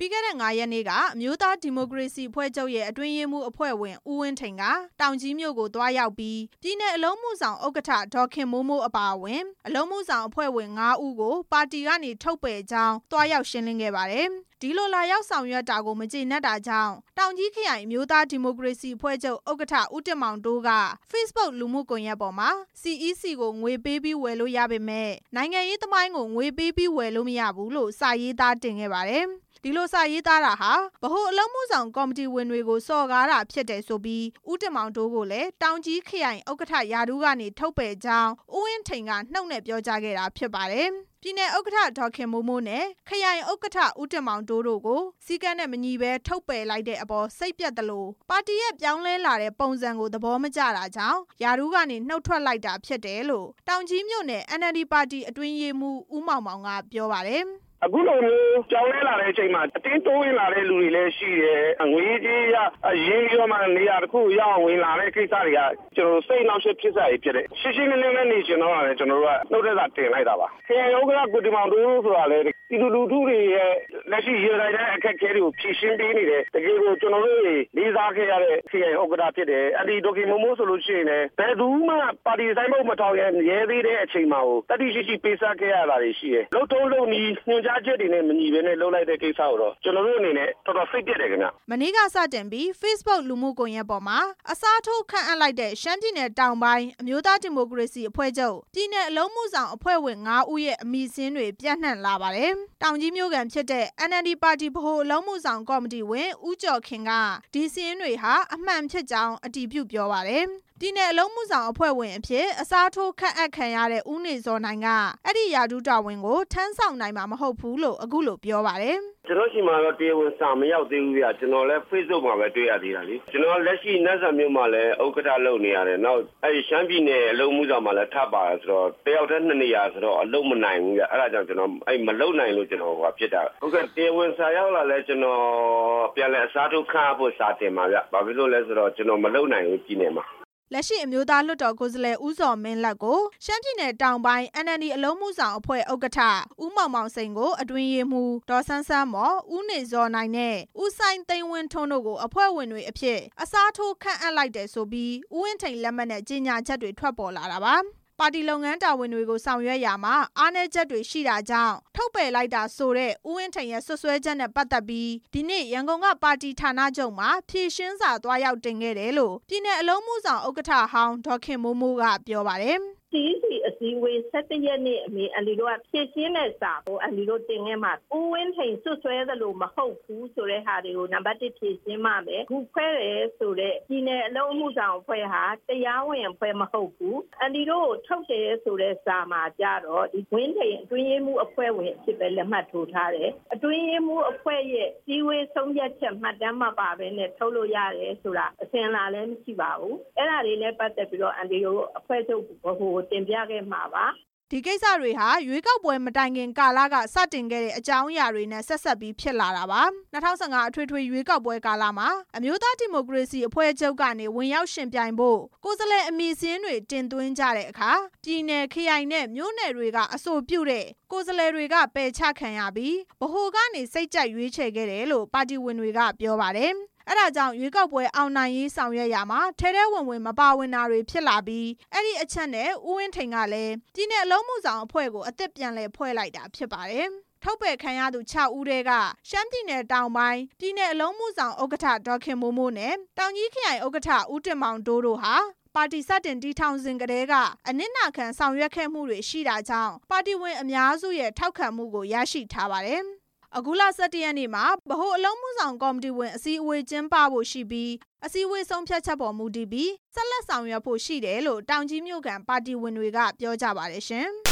ပြီးခဲ့တဲ့9 ရက်နေ့ကအမျိုးသားဒီမိုကရေစီအဖွဲ့ချုပ်ရဲ့အတွင်းရေးမှူးအဖွဲ့ဝင်ဦးဝင်းထိန်ကတောင်ကြီးမြို့ကိုသွားရောက်ပြီးပြည်내အလုံးမှုဆောင်ဥက္ကဋ္ဌဒေါ်ခင်မိုးမိုးအပါအဝင်အလုံးမှုဆောင်အဖွဲ့ဝင်9 ဦးကိုပါတီကနေထုတ်ပယ်ကြောင်းသွားရောက်ရှင်းလင်းခဲ့ပါတယ်။ဒီလိုလာရောက်ဆောင်ရွက်တာကိုမကျေနပ်တာကြောင့်တောင်ကြီးခရိုင်အမျိုးသားဒီမိုကရေစီအဖွဲ့ချုပ်ဥက္ကဋ္ဌဦးတင်မောင်တိုးက Facebook လူမှုကွန်ရက်ပေါ်မှာ CEC ကိုငွေပေးပြီးဝယ်လို့ရပေမဲ့နိုင်ငံရေးသမိုင်းကိုငွေပေးပြီးဝယ်လို့မရဘူးလို့စာရေးသားတင်ခဲ့ပါတယ်။ဒီလိုစာရေးသားတာဟာဗဟိုအလုံးမှုဆောင်ကော်မတီဝင်တွေကိုစော်ကားတာဖြစ်တယ်ဆိုပြီးဦးတင်မောင်တိုးကိုလည်းတောင်ကြီးခရိုင်ဥက္ကဋ္ဌရာထူးကနေထုတ်ပယ်ကြောင်းဦးဝင်းထိန်ကနှုတ်နဲ့ပြောကြားခဲ့တာဖြစ်ပါတယ်။ပြည်내ဥက္ကဋ္ဌဒေါ်ခင်မိုးမိုးနဲ့ခရိုင်ဥက္ကဋ္ဌဦးတင်မောင်တိုးတို့ကိုစီကံနဲ့မညီဘဲထုတ်ပယ်လိုက်တဲ့အပေါ်စိတ်ပြတ်တယ်လို့ပါတီရဲ့ပြောင်းလဲလာတဲ့ပုံစံကိုသဘောမကျတာကြောင့်ရာထူးကနေနှုတ်ထွက်လိုက်တာဖြစ်တယ်လို့တောင်ကြီးမြို့နယ် NLD ပါတီအတွင်းရေးမှူးဦးမောင်မောင်ကပြောပါတယ်။အခုလိုမျိုးကြောင်းလဲလာတဲ့အချိန်မှာအတင်းတိုးဝင်လာတဲ့လူတွေလည်းရှိတယ်ငွေကြီးရရင်းပြီးတော့မှနေရာတစ်ခုရောက်ဝင်လာတဲ့ကိစ္စတွေကကျွန်တော်စိတ်နှောက်ယှက်ဖြစ်စရာဖြစ်တယ်ရှင်းရှင်းလင်းလင်းနဲ့နေရှင်တော့လည်းကျွန်တော်တို့ကနှုတ်သက်သာတင်လိုက်တာပါခရိုင်ဥက္ကဋ္ဌကိုဒီမောင်တို့ဆိုတာလည်းဒီလူထုတွေရဲ့လက်ရှိရေတိုင်းတဲ့အခက်အခဲတွေကိုဖြေရှင်းပေးနေတယ်တကယ်ကိုကျွန်တော်တို့လေးစားခဲ့ရတဲ့ခရိုင်ဥက္ကဋ္ဌဖြစ်တယ်အဒီဒေါခင်မိုးမိုးဆိုလို့ရှိရင်လည်းဘယ်သူမှပါတီဆိုင်ဖို့မထောက်ရဲသေးတဲ့အချိန်မှာကိုတတိရှိရှိပေးစားခဲ့ရတာတွေရှိတယ်လှုပ်ထုံးလုံနီးညွှန်ကြားချက်တွေနဲ့မညီဘဲနဲ့လှုပ်လိုက်တဲ့ကိစ္စကိုတော့ကျွန်တော်တို့အနေနဲ့တော်တော်စိတ်ပြတ်တယ်ခင်ဗျမနေ့ကစတင်ပြီး Facebook လူမှုကွန်ရက်ပေါ်မှာအစားထိုးခန့်အပ်လိုက်တဲ့ရှမ်းပြည်နယ်တောင်ပိုင်းအမျိုးသားဒီမိုကရေစီအဖွဲ့ချုပ်ပြည်내အလုံးမှုဆောင်အဖွဲ့ဝင်9 ဦးရဲ့အမည်စာရင်းတွေပြန့်နှံ့လာပါတယ်။တောင်ကြီးမြို့ကန်ဖြစ်တဲ့ NLD ပါတီဗဟိုအလုံးမှုဆောင်ကော်မတီဝင်ဦးကျော်ခင်ကဒီစာရင်းတွေဟာအမှန်ဖြစ်ကြောင်းအတည်ပြုပြောပါတယ်။ပြည်내အလုံးမှုဆောင်အဖွဲ့ဝင်အဖြစ်အစားထိုးခန့်အပ်ခံရတဲ့ဦးနေစောနိုင်ကအဲ့ဒီရာထူးတာဝန်ကိုထမ်းဆောင်နိုင်မှာမဟုတ်ဘူးလို့အခုလိုပြောပါတယ်ကျွန်တော်ရှိမှတော့တရားဝင်စာမရောက်သေးဘူးဗျကျွန်တော်လည်း Facebook မှာပဲတွေ့ရသေးတာလေကျွန်တော်လက်ရှိနတ်ဆန်မြို့မှာလည်းဥက္ကဋ္ဌလုပ်နေရတယ်နောက်အဲ့ဒီရှမ်းပြည်နယ်အလုံးမှုဆောင်မှာလည်းထပ်ပါတယ်ဆိုတော့တယောက်တည်း2 နေရာဆိုတော့အလုံးမနိုင်ဘူးဗျအဲ့ဒါကြောင့်ကျွန်တော်အဲ့မလုံနိုင်လို့ကျွန်တော်ဟိုဖြစ်တာဟုတ်ကဲ့တရားဝင်စာရောက်လာလဲကျွန်တော်ပြန်လဲအစားထိုးခန့်အပ်ဖို့စာတင်ပါဗျဘာဖြစ်လို့လဲဆိုတော့ကျွန်တော်မလုံနိုင်ဘူးပြည်နယ်မှာလက်ရှိအမျိုးသားလွှတ်တော်ကိုယ်စားလှယ်ဦးစောမင်းလက်ကိုရှမ်းပြည်နယ်တောင်ပိုင်း NLD အလုံးမှုဆောင်အဖွဲ့ဥက္ကဋ္ဌဦးမောင်မောင်စိန်ကိုအတွင်းရေးမှူးဒေါ်ဆန်းဆန်းမော်ဦးနေစောနိုင်နဲ့ဦးဆိုင်သိန်းဝင်းထွန်းတို့ကိုအဖွဲ့ဝင်တွေအဖြစ်အစားထိုးခန့်အပ်လိုက်တယ်ဆိုပြီးဦးဝင်းထိန်လက်မှတ်နဲ့ကြေညာချက်တွေထွက်ပေါ်လာတာပါပါတီလုပ်ငန်းတာဝန်တွေကိုဆောင်ရွက်ရာမှာအားနည်းချက်တွေရှိတာကြောင့်ထုတ်ပယ်လိုက်တာဆိုတဲ့ဦးဝင်းထိန်ရဲ့ဆွဆွဲချက်နဲ့ပတ်သက်ပြီးဒီနေ့ရန်ကုန်ကပါတီဌာနချုပ်မှာဖြေရှင်းစာသွားရောက်တင်ခဲ့တယ်လို့ပြည်내အလုံးမှုဆောင်ဥက္ကဋ္ဌဟောင်းဒေါ်ခင်မိုးမိုးကပြောပါတယ် CEC အစည်းအဝေး17 ရက်နေ့အန်ဒီတို့ကဖြည့်ရှင်းတဲ့စာကိုအန်ဒီတို့တင်ခဲ့မှာဦးဝင်းထိန်ဆွဆွဲသလိုမဟုတ်ဘူးဆိုတဲ့ဟာတွေကိုနံပါတ်1ဖြည့်ရှင်းမှပဲခုခွဲတယ်ဆိုတဲ့ပြည်내အလုံးမှုဆောင်အဖွဲ့ဟာတရားဝင်အဖွဲ့မဟုတ်ဘူးအန်ဒီတို့ထုတ်တယ်ဆိုတဲ့စာမှာကြတော့ဒီဝင်းထိန်အတွင်းရေးမှူးအဖွဲ့ဝင်ဖြစ်ပဲလက်မှတ်ထိုးထားတယ်အတွင်းရေးမှူးအဖွဲ့ရဲ့စည်းဝေးဆုံးဖြတ်ချက်မှတ်တမ်းမှာပါပဲနဲ့ထုတ်လို့ရတယ်ဆိုတာအစင်လာလည်းမရှိပါဘူးအဲ့ဒါလေးလည်းပတ်သက်ပြီးတော့အန်ဒီတို့အဖွဲ့ချုပ်ဟိုတင်ပြခဲ့မှာပါဒီကိစ္စတွေဟာရွေးကောက်ပွဲမတိုင်ခင်ကာလကစတင်ခဲ့တဲ့အကြောင်းအရာတွေနဲ့ဆက်ဆက်ပြီးဖြစ်လာတာပါ2015အထွေထွေရွေးကောက်ပွဲကာလမှာအမျိုးသားဒီမိုကရေစီအဖွဲ့ချုပ်ကနေဝင်ရောက်ရှင်ပြိုင်ဖို့ကိုယ်စားလှယ်အမည်စာရင်းတွေတင်သွင်းကြတဲ့အခါပြည်내ခရိုင်နဲ့မြို့နယ်တွေကအဆိုပြုတဲ့ကိုယ်စားလှယ်တွေကပယ်ချခံရပြီးဗဟိုကနေစိတ်ကြိုက်ရွေးချယ်ခဲ့တယ်လို့ပါတီဝင်တွေကပြောပါတယ်အဲ့ဒါကြောင့်ရွေးကောက်ပွဲအောင်နိုင်ရေးဆောင်ရွက်ရမှာထဲထဲဝင်ဝင်မပါဝင်တာတွေဖြစ်လာပြီးအဲ့ဒီအချက်နဲ့ဦးဝင်းထိန်ကလည်းပြည်내အလုံးမှုဆောင်အဖွဲ့ကိုအသစ်ပြန်လည်ဖွဲ့လိုက်တာဖြစ်ပါတယ်ထုတ်ပယ်ခံရသူ6 ဦးတည်းကရှမ်းပြည်နယ်တောင်ပိုင်းပြည်내အလုံးမှုဆောင်ဥက္ကဋ္ဌဒေါ်ခင်မိုးမိုးနဲ့တောင်ကြီးခရိုင်ဥက္ကဋ္ဌဦးတင်မောင်တိုးတို့ဟာပါတီစတင်တည်ထောင်စဉ်ကတည်းကအနစ်နာခံဆောင်ရွက်ခဲ့မှုတွေရှိတာကြောင့်ပါတီဝင်အများစုရဲ့ထောက်ခံမှုကိုရရှိထားပါတယ်အခုလ17 ရက်နေ့မှာဗဟိုအလုံးမှုဆောင်ကော်မတီဝင်အစည်းအဝေးကျင်းပဖို့ရှိပြီးအစည်းအဝေးဆုံးဖြတ်ချက်ပေါ်မူတည်ပြီးဆက်လက်ဆောင်ရွက်ဖို့ရှိတယ်လို့တောင်ကြီးမြို့ကန်ပါတီဝင်တွေကပြောကြပါတယ်ရှင်